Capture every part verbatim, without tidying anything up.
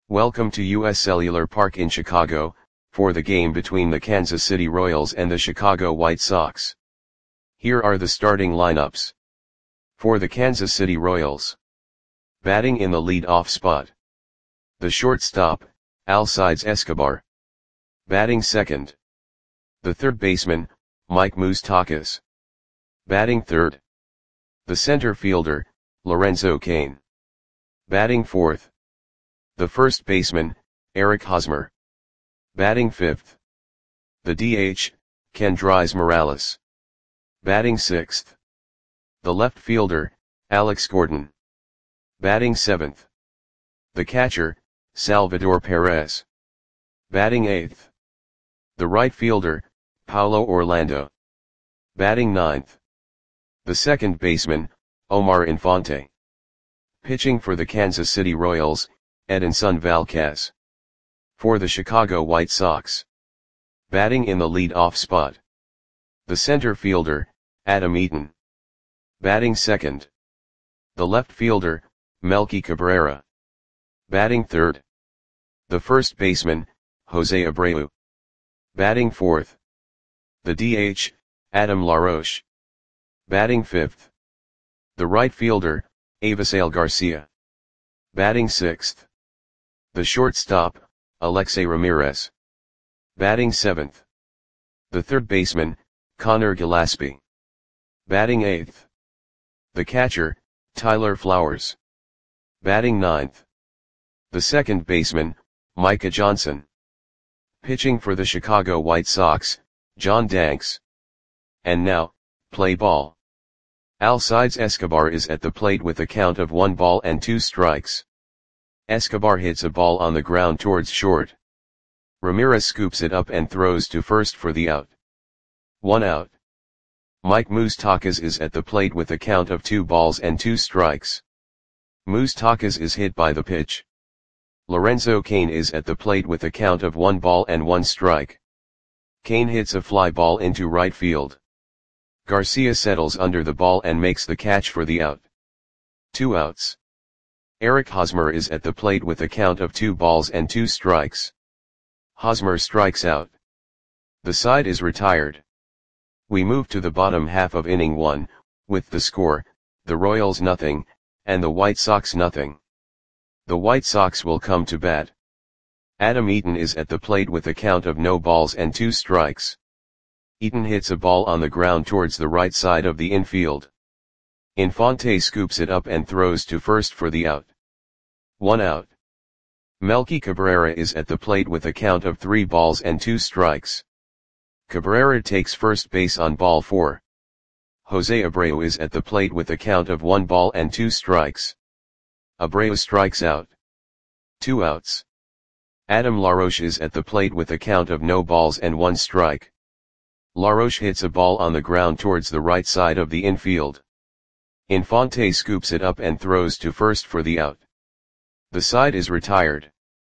Welcome to U S Cellular Park in Chicago, for the game between the Kansas City Royals and the Chicago White Sox. Here are the starting lineups. For the Kansas City Royals. Batting in the lead-off spot. The shortstop, Alcides Escobar. Batting second. The third baseman, Mike Moustakas. Batting third. The center fielder, Lorenzo Cain. Batting fourth. The first baseman, Eric Hosmer. Batting fifth. The D H, Kendrys Morales. Batting sixth. The left fielder, Alex Gordon. Batting seventh. The catcher, Salvador Perez. Batting eighth. The right fielder, Paulo Orlando. Batting ninth. The second baseman, Omar Infante. Pitching for the Kansas City Royals, Edinson Valquez. For the Chicago White Sox. Batting in the lead-off spot. The center fielder, Adam Eaton. Batting second. The left fielder, Melky Cabrera. Batting third. The first baseman, Jose Abreu. Batting fourth. The D H, Adam LaRoche. Batting fifth. The right fielder, Avisail Garcia. Batting sixth. The shortstop, Alexei Ramirez. Batting seventh. The third baseman, Connor Gillaspie. Batting eighth. The catcher, Tyler Flowers. Batting ninth. The second baseman, Micah Johnson. Pitching for the Chicago White Sox, John Danks. And now, play ball. Alcides Escobar is at the plate with a count of one ball and two strikes. Escobar hits a ball on the ground towards short. Ramirez scoops it up and throws to first for the out. One out. Mike Moustakas is at the plate with a count of two balls and two strikes. Moustakas is hit by the pitch. Lorenzo Cain is at the plate with a count of one ball and one strike. Cain hits a fly ball into right field. Garcia settles under the ball and makes the catch for the out. Two outs. Eric Hosmer is at the plate with a count of two balls and two strikes. Hosmer strikes out. The side is retired. We move to the bottom half of inning one, with the score, the Royals nothing, and the White Sox nothing. The White Sox will come to bat. Adam Eaton is at the plate with a count of no balls and two strikes. Eaton hits a ball on the ground towards the right side of the infield. Infante scoops it up and throws to first for the out. One out. Melky Cabrera is at the plate with a count of three balls and two strikes. Cabrera takes first base on ball four. Jose Abreu is at the plate with a count of one ball and two strikes. Abreu strikes out. Two outs. Adam LaRoche is at the plate with a count of no balls and one strike. LaRoche hits a ball on the ground towards the right side of the infield. Infante scoops it up and throws to first for the out. The side is retired.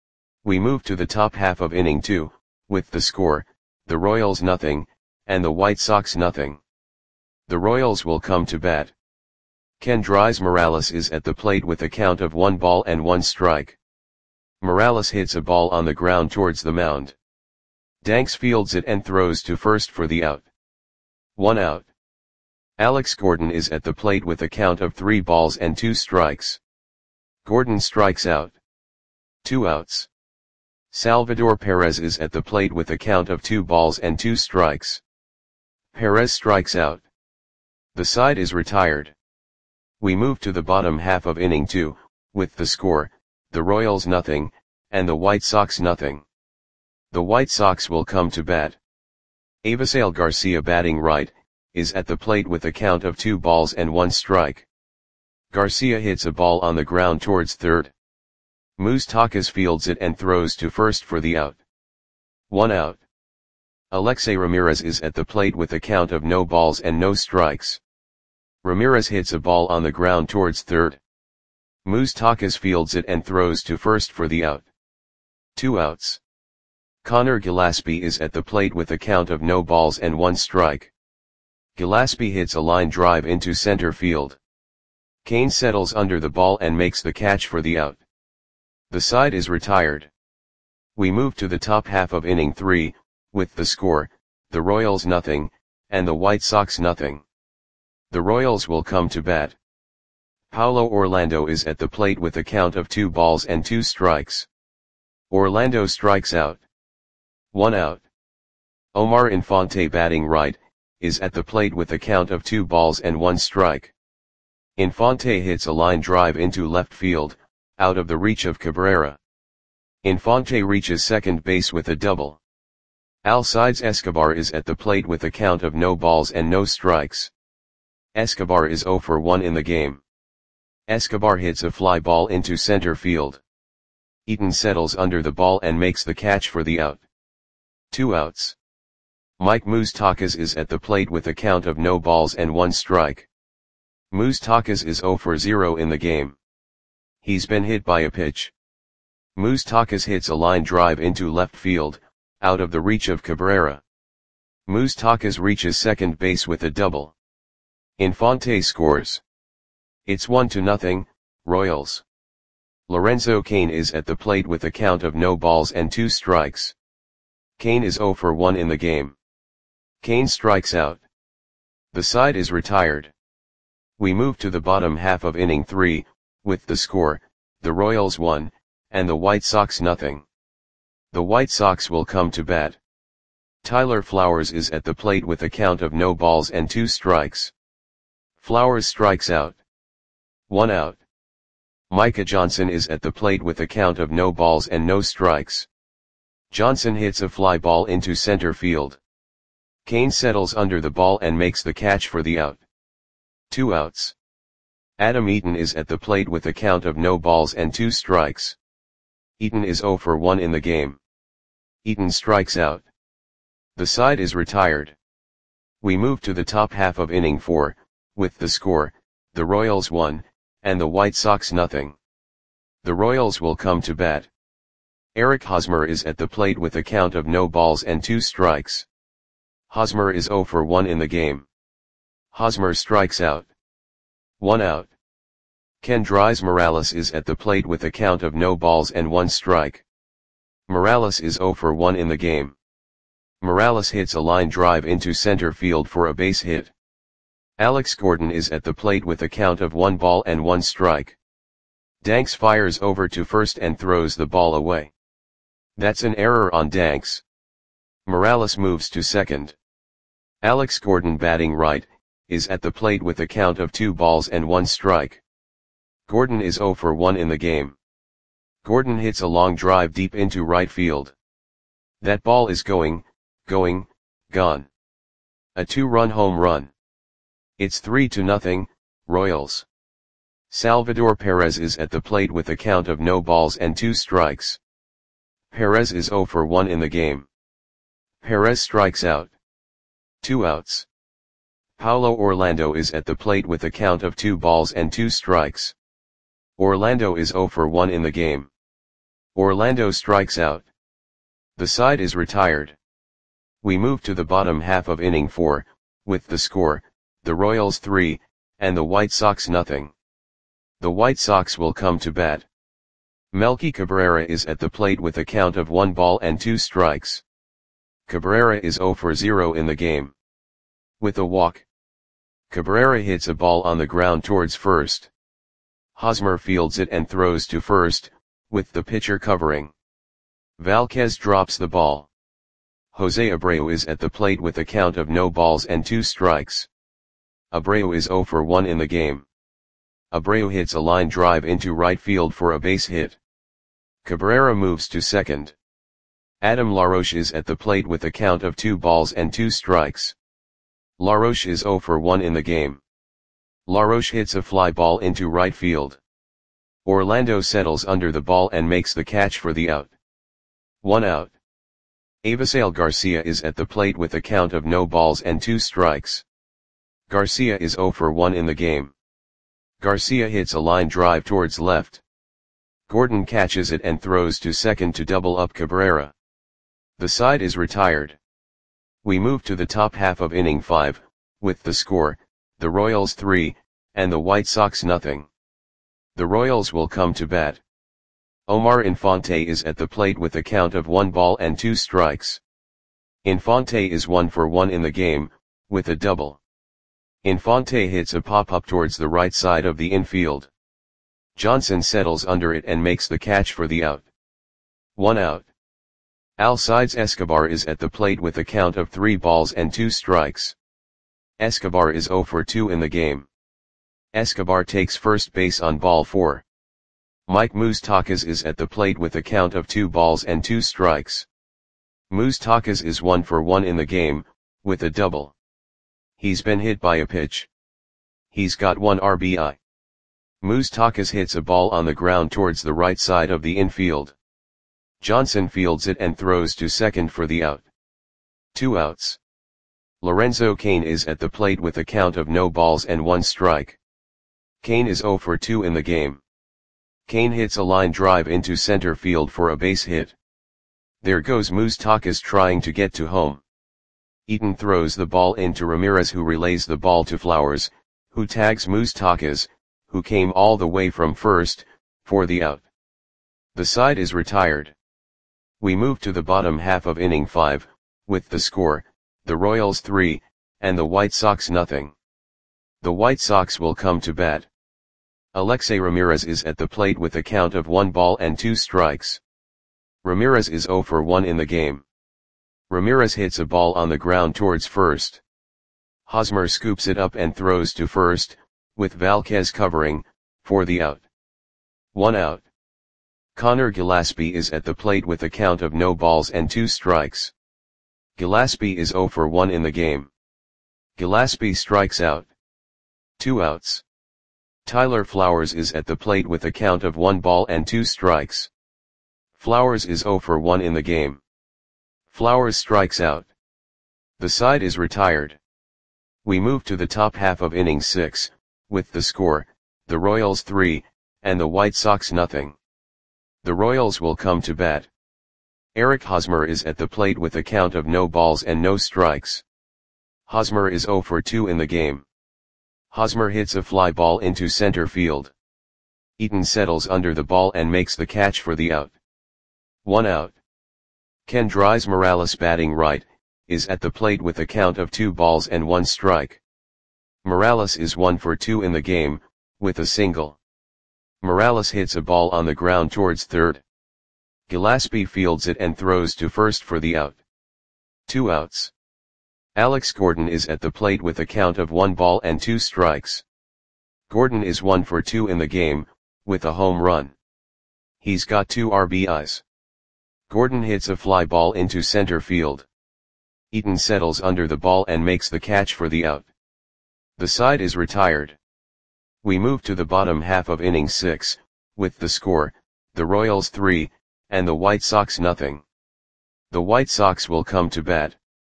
We move to the top half of inning two, with the score, the Royals nothing, and the White Sox nothing. The Royals will come to bat. Kendrys Morales is at the plate with a count of one ball and one strike. Morales hits a ball on the ground towards the mound. Danks fields it and throws to first for the out. One out. Alex Gordon is at the plate with a count of three balls and two strikes. Gordon strikes out. Two outs. Salvador Perez is at the plate with a count of two balls and two strikes. Perez strikes out. The side is retired. We move to the bottom half of inning two, with the score, the Royals nothing, and the White Sox nothing. The White Sox will come to bat. Avisail Garcia batting right, is at the plate with a count of two balls and one strike. Garcia hits a ball on the ground towards third. Moustakas fields it and throws to first for the out. One out. Alexei Ramirez is at the plate with a count of no balls and no strikes. Ramirez hits a ball on the ground towards third. Moustakas fields it and throws to first for the out. Two outs. Connor Gillaspie is at the plate with a count of no balls and one strike. Gillaspie hits a line drive into center field. Cain settles under the ball and makes the catch for the out. The side is retired. We move to the top half of inning three, with the score, the Royals nothing, and the White Sox nothing. The Royals will come to bat. Paulo Orlando is at the plate with a count of two balls and two strikes. Orlando strikes out. One out. Omar Infante, batting right, is at the plate with a count of two balls and one strike. Infante hits a line drive into left field, out of the reach of Cabrera. Infante reaches second base with a double. Alcides Escobar is at the plate with a count of no balls and no strikes. Escobar is oh for one in the game. Escobar hits a fly ball into center field. Eaton settles under the ball and makes the catch for the out. Two outs. Mike Moustakas is at the plate with a count of no balls and one strike. Moustakas is oh for zero in the game. He's been hit by a pitch. Moustakas hits a line drive into left field, out of the reach of Cabrera. Moustakas reaches second base with a double. Infante scores. It's one to nothing, Royals. Lorenzo Cain is at the plate with a count of no balls and two strikes. Cain is oh for one in the game. Cain strikes out. The side is retired. We move to the bottom half of inning three, with the score, the Royals one, and the White Sox nothing. The White Sox will come to bat. Tyler Flowers is at the plate with a count of no balls and two strikes. Flowers strikes out. One out. Micah Johnson is at the plate with a count of no balls and no strikes. Johnson hits a fly ball into center field. Cain settles under the ball and makes the catch for the out. Two outs. Adam Eaton is at the plate with a count of no balls and two strikes. Eaton is oh for one in the game. Eaton strikes out. The side is retired. We move to the top half of inning four, with the score, the Royals one, and the White Sox nothing. The Royals will come to bat. Eric Hosmer is at the plate with a count of no balls and two strikes. Hosmer is oh for one in the game. Hosmer strikes out. One out. Kendrys Morales is at the plate with a count of no balls and one strike. Morales is oh for one in the game. Morales hits a line drive into center field for a base hit. Alex Gordon is at the plate with a count of one ball and one strike. Danks fires over to first and throws the ball away. That's an error on Danks. Morales moves to second. Alex Gordon, batting right, is at the plate with a count of two balls and one strike. Gordon is oh for one in the game. Gordon hits a long drive deep into right field. That ball is going, going, gone. A two-run home run. It's three to nothing, Royals. Salvador Perez is at the plate with a count of no balls and two strikes. Perez is oh for one in the game. Perez strikes out. Two outs. Paulo Orlando is at the plate with a count of two balls and two strikes. Orlando is oh for one in the game. Orlando strikes out. The side is retired. We move to the bottom half of inning four, with the score, the Royals three, and the White Sox nothing. The White Sox will come to bat. Melky Cabrera is at the plate with a count of one ball and two strikes. Cabrera is oh for zero in the game. With a walk, Cabrera hits a ball on the ground towards first. Hosmer fields it and throws to first, with the pitcher covering. Valquez drops the ball. Jose Abreu is at the plate with a count of no balls and two strikes. Abreu is oh for one in the game. Abreu hits a line drive into right field for a base hit. Cabrera moves to second. Adam LaRoche is at the plate with a count of two balls and two strikes. LaRoche is oh for one in the game. LaRoche hits a fly ball into right field. Orlando settles under the ball and makes the catch for the out. One out. Avisail Garcia is at the plate with a count of no balls and two strikes. Garcia is oh for one in the game. Garcia hits a line drive towards left. Gordon catches it and throws to second to double up Cabrera. The side is retired. We move to the top half of inning five, with the score, the Royals three, and the White Sox nothing. The Royals will come to bat. Omar Infante is at the plate with a count of one ball and two strikes. Infante is one for one in the game, with a double. Infante hits a pop-up towards the right side of the infield. Johnson settles under it and makes the catch for the out. One out. Alcides Escobar is at the plate with a count of three balls and two strikes. Escobar is zero for two in the game. Escobar takes first base on ball four. Mike Moustakas is at the plate with a count of two balls and two strikes. Moustakas is one for one in the game, with a double. He's been hit by a pitch. He's got one R B I. Moustakas hits a ball on the ground towards the right side of the infield. Johnson fields it and throws to second for the out. Two outs. Lorenzo Cain is at the plate with a count of no balls and one strike. Cain is zero for two in the game. Cain hits a line drive into center field for a base hit. There goes Moustakas trying to get to home. Eaton throws the ball into Ramirez, who relays the ball to Flowers, who tags Moustakas, who came all the way from first, for the out. The side is retired. We move to the bottom half of inning five, with the score, the Royals three, and the White Sox nothing. The White Sox will come to bat. Alexei Ramirez is at the plate with a count of one ball and two strikes. Ramirez is zero for one in the game. Ramirez hits a ball on the ground towards first. Hosmer scoops it up and throws to first, with Valquez covering, for the out. One out. Connor Gillaspie is at the plate with a count of no balls and two strikes. Gillaspie is zero for one in the game. Gillaspie strikes out. Two outs. Tyler Flowers is at the plate with a count of one ball and two strikes. Flowers is zero for one in the game. Flowers strikes out. The side is retired. We move to the top half of inning six, with the score, the Royals three, and the White Sox nothing. The Royals will come to bat. Eric Hosmer is at the plate with a count of no balls and no strikes. Hosmer is zero for two in the game. Hosmer hits a fly ball into center field. Eaton settles under the ball and makes the catch for the out. One out. Kendrys Morales, batting right, is at the plate with a count of two balls and one strike. Morales is one for two in the game, with a single. Morales hits a ball on the ground towards third. Gillaspie fields it and throws to first for the out. Two outs. Alex Gordon is at the plate with a count of one ball and two strikes. Gordon is one for two in the game, with a home run. He's got two R B Is. Gordon hits a fly ball into center field. Eaton settles under the ball and makes the catch for the out. The side is retired. We move to the bottom half of inning six, with the score, the Royals three, and the White Sox nothing. The White Sox will come to bat.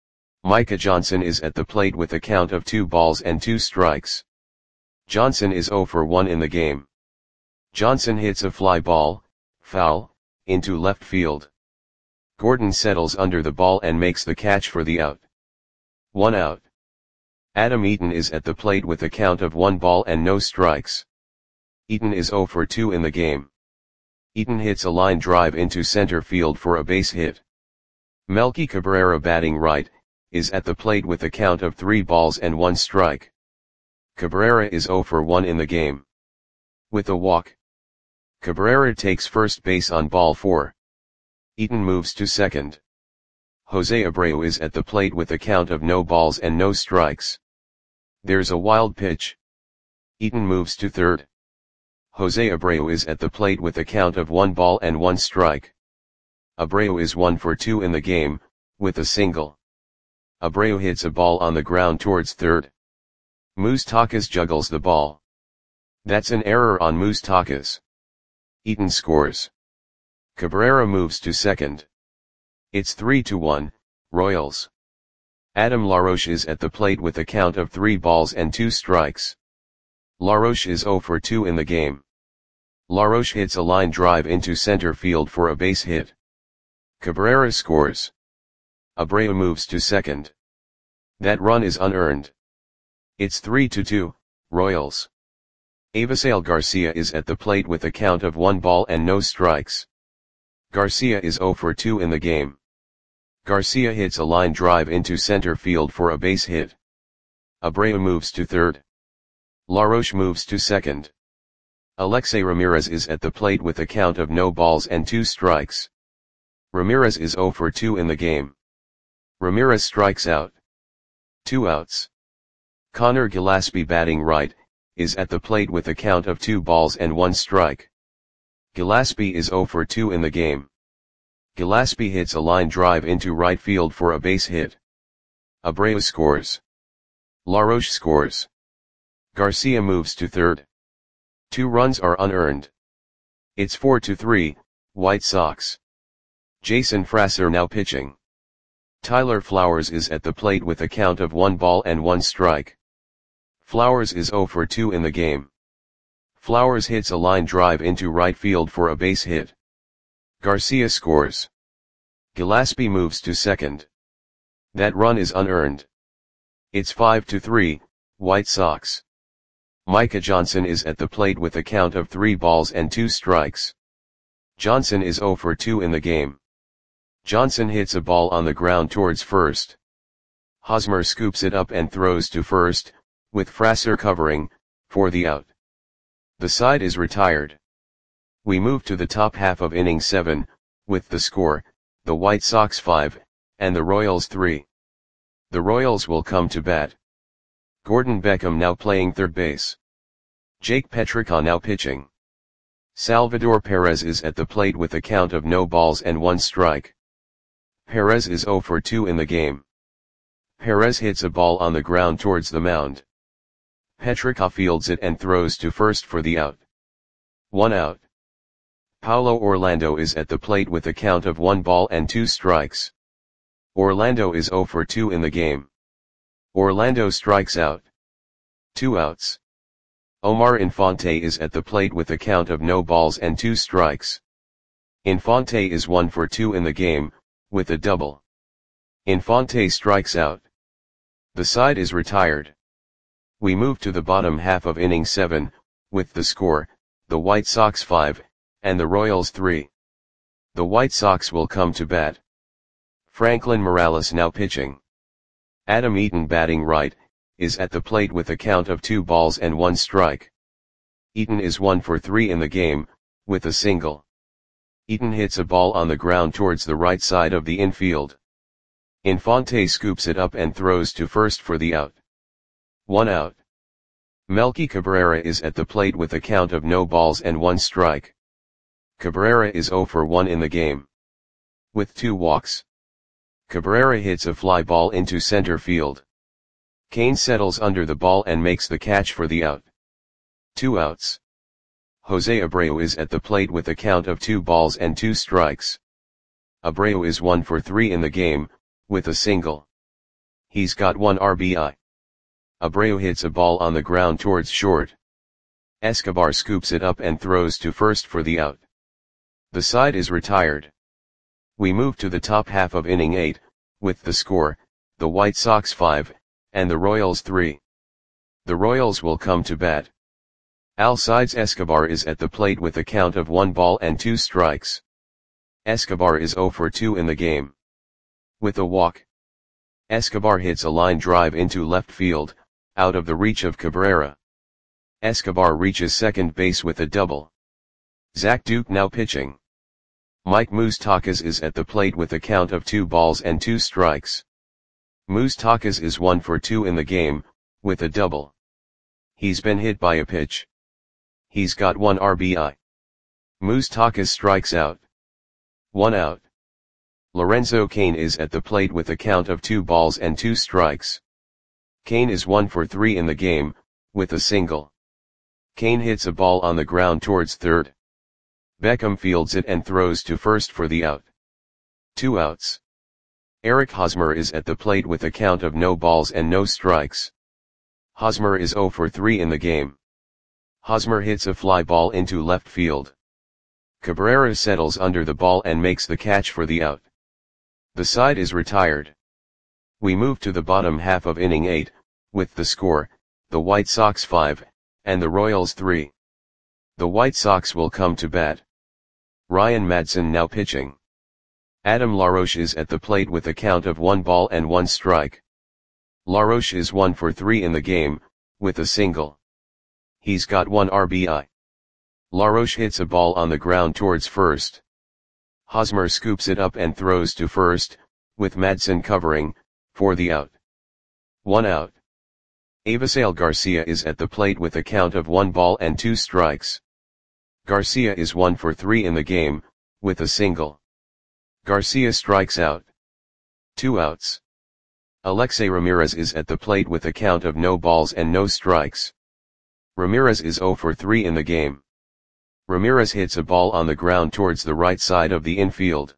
Micah Johnson is at the plate with a count of two balls and two strikes. Johnson is zero for one in the game. Johnson hits a fly ball, foul, into left field. Gordon settles under the ball and makes the catch for the out. One out. Adam Eaton is at the plate with a count of one ball and no strikes. Eaton is zero for two in the game. Eaton hits a line drive into center field for a base hit. Melky Cabrera, batting right, is at the plate with a count of three balls and one strike. Cabrera is zero for one in the game. With a walk. Cabrera takes first base on ball four. Eaton moves to second. Jose Abreu is at the plate with a count of no balls and no strikes. There's a wild pitch. Eaton moves to third. Jose Abreu is at the plate with a count of one ball and one strike. Abreu is one for two in the game, with a single. Abreu hits a ball on the ground towards third. Moustakas juggles the ball. That's an error on Moustakas. Eaton scores. Cabrera moves to second. It's three to one, Royals. Adam LaRoche is at the plate with a count of three balls and two strikes. LaRoche is zero for two in the game. LaRoche hits a line drive into center field for a base hit. Cabrera scores. Abreu moves to second. That run is unearned. It's three to two, Royals. Avisail Garcia is at the plate with a count of one ball and no strikes. Garcia is zero for two in the game. Garcia hits a line drive into center field for a base hit. Abreu moves to third. Laroche moves to second. Alexei Ramirez is at the plate with a count of no balls and two strikes. Ramirez is zero for two in the game. Ramirez strikes out. Two outs. Connor Gillaspie, batting right, is at the plate with a count of two balls and one strike. Gillaspie is zero for two in the game. Gillaspie hits a line drive into right field for a base hit. Abreu scores. Laroche scores. Garcia moves to third. Two runs are unearned. It's four to three, White Sox. Jason Frasser now pitching. Tyler Flowers is at the plate with a count of one ball and one strike. Flowers is zero for two in the game. Flowers hits a line drive into right field for a base hit. Garcia scores. Gillaspie moves to second. That run is unearned. It's five to three, White Sox. Micah Johnson is at the plate with a count of three balls and two strikes. Johnson is zero for two in the game. Johnson hits a ball on the ground towards first. Hosmer scoops it up and throws to first, with Frasser covering, for the out. The side is retired. We move to the top half of inning seven, with the score, the White Sox five, and the Royals three. The Royals will come to bat. Gordon Beckham now playing third base. Jake Petrichon now pitching. Salvador Perez is at the plate with a count of no balls and one strike. Perez is zero for two in the game. Perez hits a ball on the ground towards the mound. Petrichon fields it and throws to first for the out. One out. Paulo Orlando is at the plate with a count of one ball and two strikes. Orlando is zero for two in the game. Orlando strikes out. Two outs. Omar Infante is at the plate with a count of no balls and two strikes. Infante is one for two in the game, with a double. Infante strikes out. The side is retired. We move to the bottom half of inning seven, with the score, the White Sox five, and the Royals three. The White Sox will come to bat. Franklin Morales now pitching. Adam Eaton, batting right, is at the plate with a count of two balls and one strike. Eaton is one for three in the game, with a single. Eaton hits a ball on the ground towards the right side of the infield. Infante scoops it up and throws to first for the out. One out. Melky Cabrera is at the plate with a count of no balls and one strike. Cabrera is zero for one in the game. With two walks. Cabrera hits a fly ball into center field. Kane settles under the ball and makes the catch for the out. Two outs. Jose Abreu is at the plate with a count of two balls and two strikes. Abreu is one for three in the game, with a single. He's got one R B I. Abreu hits a ball on the ground towards short. Escobar scoops it up and throws to first for the out. The side is retired. We move to the top half of inning eight, with the score, the White Sox five, and the Royals three. The Royals will come to bat. Alcides Escobar is at the plate with a count of one ball and two strikes. Escobar is zero for two in the game. With a walk. Escobar hits a line drive into left field, out of the reach of Cabrera. Escobar reaches second base with a double. Zach Duke now pitching. Mike Moustakas is at the plate with a count of two balls and two strikes. Moustakas is one for two in the game, with a double. He's been hit by a pitch. He's got one R B I. Moustakas strikes out. One out. Lorenzo Cain is at the plate with a count of two balls and two strikes. Cain is one for three in the game, with a single. Cain hits a ball on the ground towards third. Beckham fields it and throws to first for the out. Two outs. Eric Hosmer is at the plate with a count of no balls and no strikes. Hosmer is zero for three in the game. Hosmer hits a fly ball into left field. Cabrera settles under the ball and makes the catch for the out. The side is retired. We move to the bottom half of inning eight, with the score, the White Sox five, and the Royals three. The White Sox will come to bat. Ryan Madson now pitching. Adam LaRoche is at the plate with a count of one ball and one strike. LaRoche is one for three in the game, with a single. He's got one R B I. LaRoche hits a ball on the ground towards first. Hosmer scoops it up and throws to first, with Madson covering, for the out. One out. Avisail Garcia is at the plate with a count of one ball and two strikes. Garcia is one for three in the game, with a single. Garcia strikes out. Two outs. Alexei Ramirez is at the plate with a count of no balls and no strikes. Ramirez is zero for three in the game. Ramirez hits a ball on the ground towards the right side of the infield.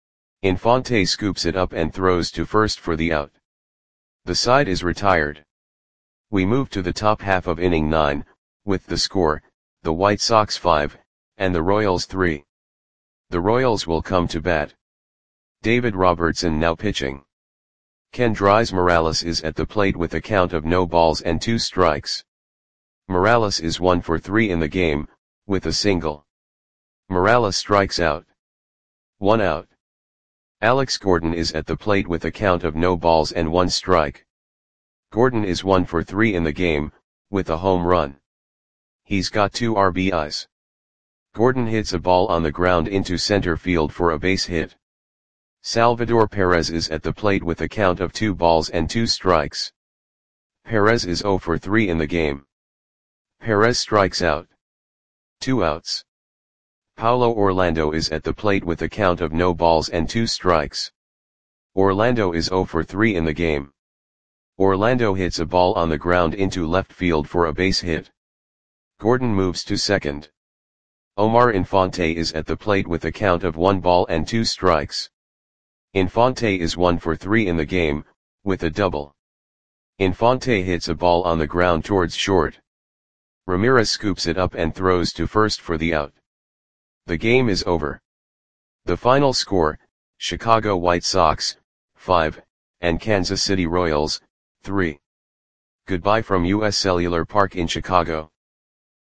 Infante scoops it up and throws to first for the out. The side is retired. We move to the top half of inning nine, with the score, the White Sox five, and the Royals three. The Royals will come to bat. David Robertson now pitching. Kendrys Morales is at the plate with a count of no balls and two strikes. Morales is one for three in the game, with a single. Morales strikes out. One out. Alex Gordon is at the plate with a count of no balls and one strike. Gordon is one for three in the game, with a home run. He's got two R B Is. Gordon hits a ball on the ground into center field for a base hit. Salvador Perez is at the plate with a count of two balls and two strikes. Perez is zero for three in the game. Perez strikes out. Two outs. Paulo Orlando is at the plate with a count of no balls and two strikes. Orlando is zero for three in the game. Orlando hits a ball on the ground into left field for a base hit. Gordon moves to second. Omar Infante is at the plate with a count of one ball and two strikes. Infante is one for three in the game, with a double. Infante hits a ball on the ground towards short. Ramirez scoops it up and throws to first for the out. The game is over. The final score, Chicago White Sox, five, and Kansas City Royals, three. Goodbye from U S Cellular Park in Chicago.